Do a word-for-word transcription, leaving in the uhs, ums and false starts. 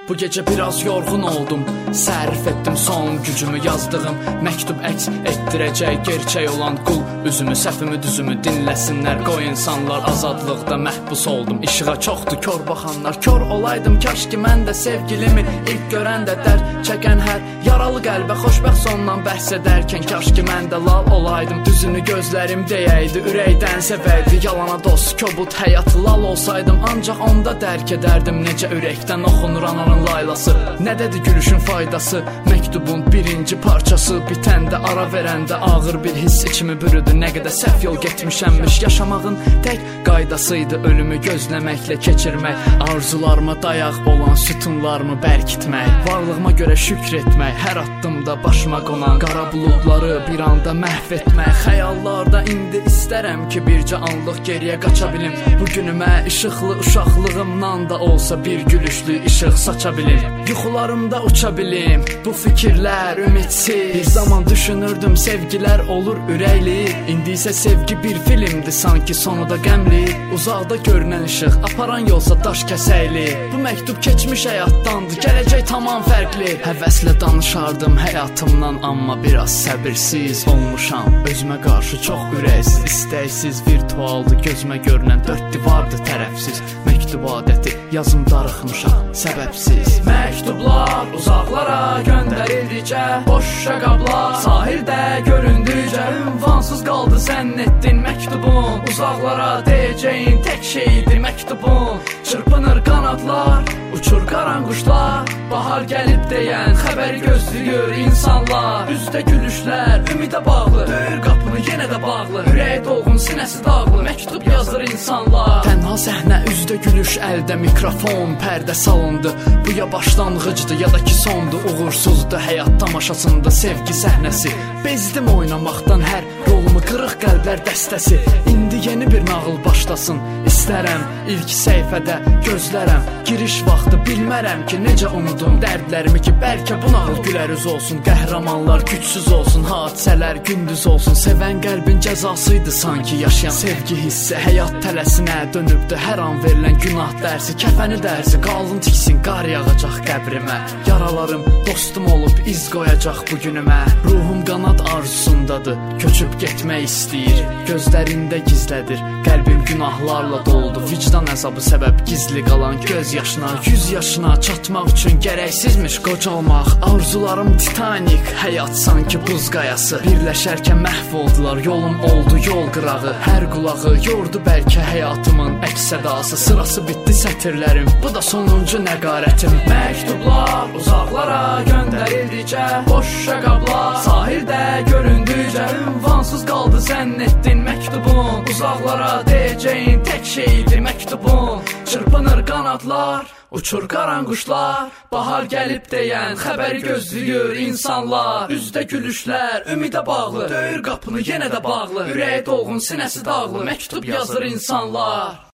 Bu gecə biraz yorğun oldum, sərf etdim son gücümü. Yazdığım məktub əks etdirəcək gerçək olan qul üzümü. Səhvimi düzümü dinləsinlər, qoy insanlar. Azadlıqda məhbus oldum, işığa çoxdur kör baxanlar. Kör olaydım kaş ki mən də sevgilimi ilk görən də dərd çəkən hər yaralı qəlbə xoşbəxt sondan bəhs edərkən. Kaş ki mən də lal olaydım, düzünü gözlərim deyəydi, ürəkdən sevəydi. Yalana dost, kobud həyatı lal olsaydım, ancaq onda dərk edərdim necə ürəkdən oxunur ananın laylası. Nədədir gülüşün faydası? Məktubun birinci parçası bitəndə, ara verəndə ağır bir hiss içimi bürüdü. Nə qədər səhv yol getmişəmmiş, yaşamağın tək qaydasıydı ölümü gözləməklə keçirmək. Arzularıma dayaq olan sütunlarımı bərkitmək, varlığıma görə şükr etmək, hər addımda başıma qonan qara buludları bir anda məhv etmək. Xəyallarda indi istərəm ki bircə anlıq geriyə qaça bilim. Bugünümə işıqlı uşaqlığımdan da olsa bir gülüşlü işıq saça bilim. Yuxularımda uça bilim, bu fikirlər ümidsiz. Bir zaman düşünürdüm sevgilər olur ürəkli, İndi isə sevgi bir filmdir sanki sonu da qəmli. Uzaqda görünən işıq, aparan yolsa daş kəsəkli. Bu məktub keçmiş həyatdandır, gələcək tamam fərqli. Həvəslə danışardım həyatımdan, amma biraz səbirsiz olmuşam. Özümə qarşı çox ürəksiz, istəksiz virtualdı gözümə görünən dörd divardı tərəfsiz. Məktub adəti yazım darıxmışam səbəbsiz. Məktublar uzaqlara göndərildikcə, boş şəqablar sahildə göründükcə, ünvansız qaldı zənn etdin məktubun. Uzaqlara deyəcəyin tək şeydir məktubun. Çırpınır qanadlar, uçur qaranquşlar, bahar gəlib deyən xəbəri gözləyir insanlar. Üzdə gülüşlər, ümidə bağlı, döyür qapını yenə də bağlı. Ürəyi dolğun, sinəsi dağlı, məktub yazır insanlar. Tənha səhnə, üzdə gülüş, əldə mikrofon, pərdə salındı. Bu ya başlanğıcdı ya da ki sondu, uğursuzdu həyat tamaşasında sevgi səhnəsi. Bezdim oynamaqdan hər rolumu, qırıq qəlblər dəstəsi. İndi yeni bir nağıl başlasın İstərəm ilk səhifədə gözlərəm. Giriş vaxtı bilmərəm ki necə unudum dərdlərimi ki bəlkə bu nağıl gülər üz olsun. Qəhrəmanlar gücsüz olsun, hadisələr gündüz olsun. Sevən qəlbin cəzasıydı sanki yaşayan sevgi hissi. Həyat tələsinə dönübdü hər an verilən günah dərsi. Kəfəni dərsi qalın tiksin, qar yağacaq qəbrimə. Yaralarım dostum olub iz qoyacaq bugünümə. Ruhum qanad arzusundadır, köçüb getmək istəyir. Gözlərində gizlədir, qəlbim günahlarla doldu. Vicdan əzabı səbəb gizli qalan göz yaşına. Yüz yaşına çatmaq üçün gərəksizmiş qocalmaq. Arzularım Titanik, həyat sanki buz qayası. Birləşərkən məhv oldular, yolum oldu yol qırağı. Hər qulağı yordu bəlkə həyatımın əks sədası. Sırası bitdi sətirlərim, bu da sonuncu nəqarətim. Məktublar uzaqlara göndərildikcə, boş şəqablar sahildə göründükcə, ünvansız qaldı zənn etdin məktubun. Uzaqlara deyəcəyin tək şeydir məktubun. Çırpınır qanadlar, uçur qaranquşlar, bahar gəlib deyən xəbəri gözləyir insanlar. Üzdə gülüşlər, ümidə bağlı, döyür qapını yenə də bağlı. Ürəyi dolğun, sinəsi dağlı, məktub yazır insanlar.